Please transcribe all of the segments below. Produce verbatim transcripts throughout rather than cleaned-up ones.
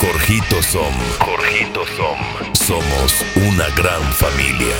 Jorgito Som. Jorgito Som. Somos una gran familia.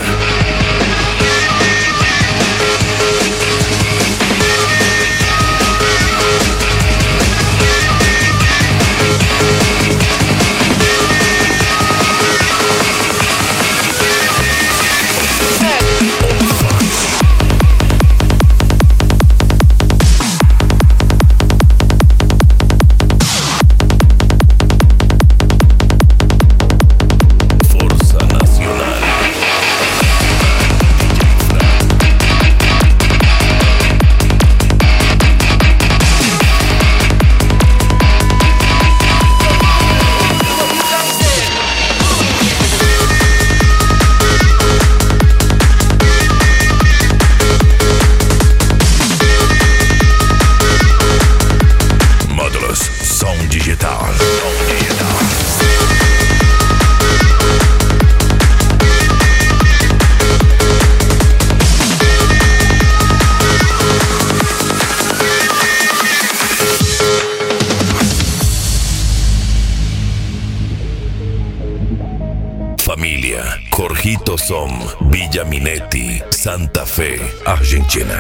Família Jorgito Som, Villa Minetti, Santa Fe, Argentina.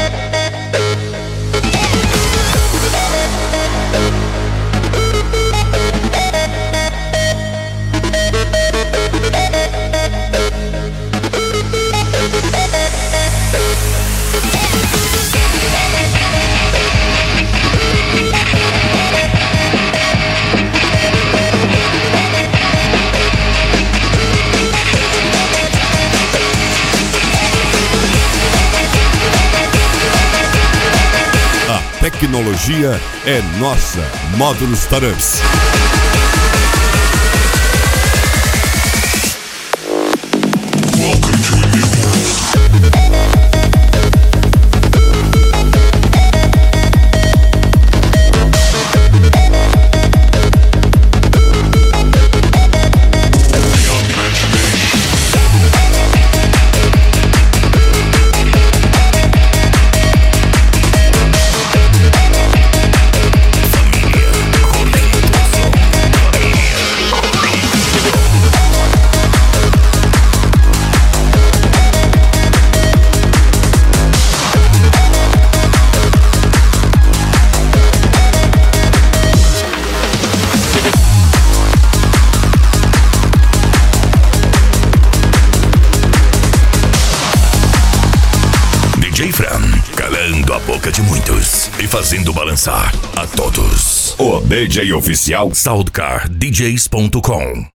Tecnologia é nossa. Módulos Taramps. D J Fran, calando a boca de muitos e fazendo balançar a todos. O D J oficial Soundcar D Js ponto com.